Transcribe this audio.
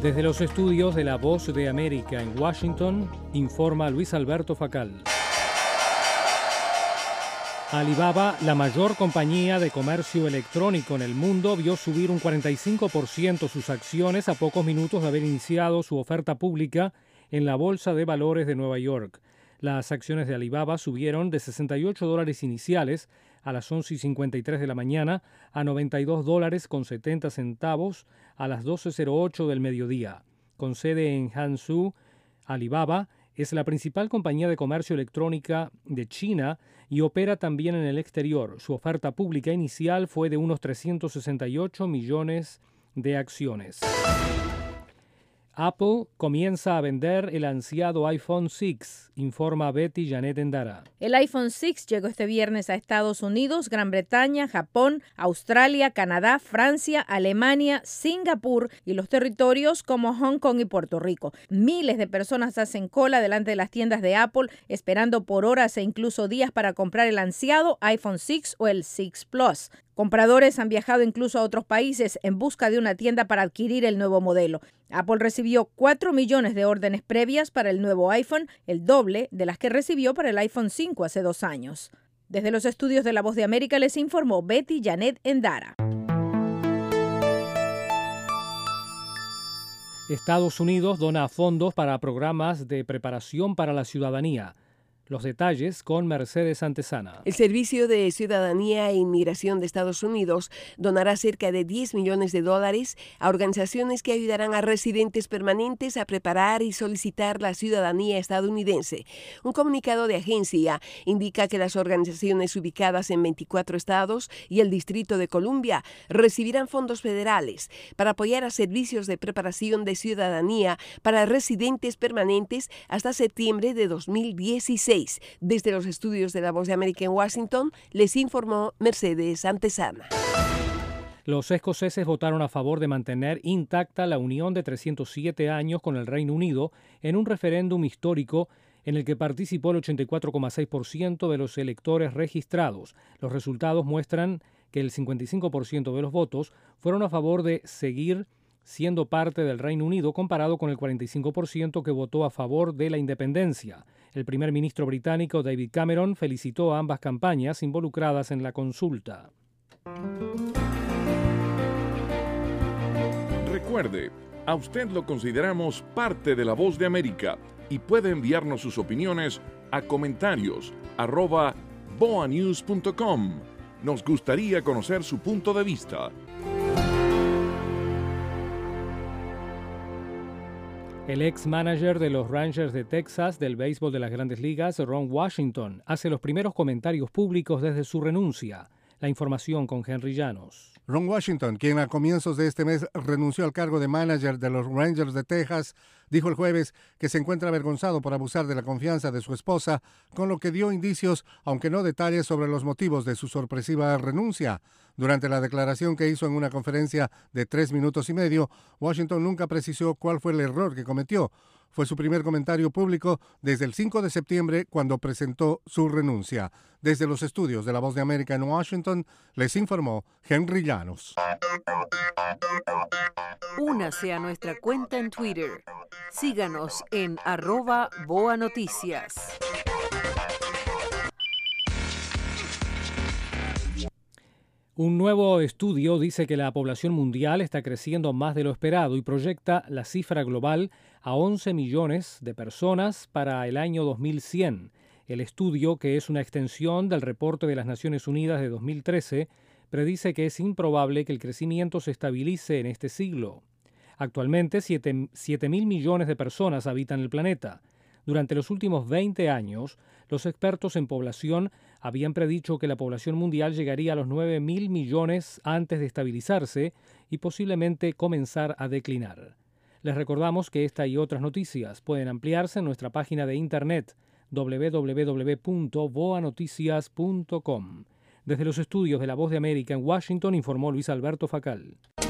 Desde los estudios de La Voz de América en Washington, informa Luis Alberto Facal. Alibaba, la mayor compañía de comercio electrónico en el mundo, vio subir un 45% sus acciones a pocos minutos de haber iniciado su oferta pública en la Bolsa de Valores de Nueva York. Las acciones de Alibaba subieron de $68 iniciales a las 11:53 de la mañana a $92.70 a las 12:08 del mediodía. Con sede en Hangzhou, Alibaba es la principal compañía de comercio electrónica de China y opera también en el exterior. Su oferta pública inicial fue de unos 368 millones de acciones. Apple comienza a vender el ansiado iPhone 6, informa Betty Janet Endara. El iPhone 6 llegó este viernes a Estados Unidos, Gran Bretaña, Japón, Australia, Canadá, Francia, Alemania, Singapur y los territorios como Hong Kong y Puerto Rico. Miles de personas hacen cola delante de las tiendas de Apple, esperando por horas e incluso días para comprar el ansiado iPhone 6 o el 6 Plus. Compradores han viajado incluso a otros países en busca de una tienda para adquirir el nuevo modelo. Apple recibió 4 millones de órdenes previas para el nuevo iPhone, el doble de las que recibió para el iPhone 5 hace 2 años. Desde los estudios de La Voz de América les informó Betty Janet Endara. Estados Unidos dona fondos para programas de preparación para la ciudadanía. Los detalles con Mercedes Antesana. El Servicio de Ciudadanía e Inmigración de Estados Unidos donará cerca de $10 millones a organizaciones que ayudarán a residentes permanentes a preparar y solicitar la ciudadanía estadounidense. Un comunicado de agencia indica que las organizaciones ubicadas en 24 estados y el Distrito de Columbia recibirán fondos federales para apoyar a servicios de preparación de ciudadanía para residentes permanentes hasta septiembre de 2016. Desde los estudios de La Voz de América en Washington, les informó Mercedes Antesana. Los escoceses votaron a favor de mantener intacta la unión de 307 años con el Reino Unido en un referéndum histórico en el que participó el 84,6% de los electores registrados. Los resultados muestran que el 55% de los votos fueron a favor de seguir siendo parte del Reino Unido, comparado con el 45% que votó a favor de la independencia. El primer ministro británico David Cameron felicitó a ambas campañas involucradas en la consulta. Recuerde, a usted lo consideramos parte de La Voz de América y puede enviarnos sus opiniones a comentarios@boanews.com. Nos gustaría conocer su punto de vista. El ex manager de los Rangers de Texas del béisbol de las Grandes Ligas, Ron Washington, hace los primeros comentarios públicos desde su renuncia. La información con Henry Llanos. Ron Washington, quien a comienzos de este mes renunció al cargo de manager de los Rangers de Texas, dijo el jueves que se encuentra avergonzado por abusar de la confianza de su esposa, con lo que dio indicios, aunque no detalles, sobre los motivos de su sorpresiva renuncia. Durante la declaración que hizo en una conferencia de 3 minutos y medio, Washington nunca precisó cuál fue el error que cometió. Fue su primer comentario público desde el 5 de septiembre, cuando presentó su renuncia. Desde los estudios de La Voz de América en Washington, les informó Henry Llanos. Únase a nuestra cuenta en Twitter. Síganos en @BoaNoticias. Un nuevo estudio dice que la población mundial está creciendo más de lo esperado y proyecta la cifra global a 11 millones de personas para el año 2100. El estudio, que es una extensión del reporte de las Naciones Unidas de 2013, predice que es improbable que el crecimiento se estabilice en este siglo. Actualmente, 7.000 millones de personas habitan el planeta. Durante los últimos 20 años, los expertos en población habían predicho que la población mundial llegaría a los 9.000 millones antes de estabilizarse y posiblemente comenzar a declinar. Les recordamos que esta y otras noticias pueden ampliarse en nuestra página de internet www.boanoticias.com. Desde los estudios de La Voz de América en Washington, informó Luis Alberto Facal.